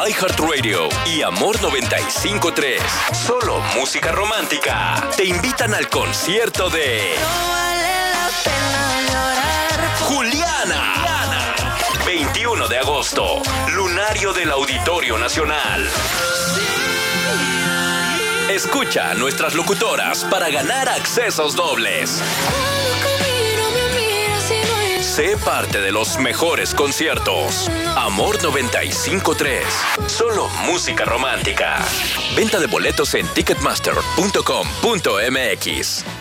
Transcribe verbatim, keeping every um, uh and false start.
iHeartRadio y Amor noventa y cinco punto tres. Solo música romántica. Te invitan al concierto de No vale la pena llorar. Juliana. veintiuno de agosto. Lunario del Auditorio Nacional. Escucha a nuestras locutoras para ganar accesos dobles. Sé parte de los mejores conciertos. Amor noventa y cinco punto tres. Solo música romántica. Venta de boletos en ticketmaster punto com punto m x.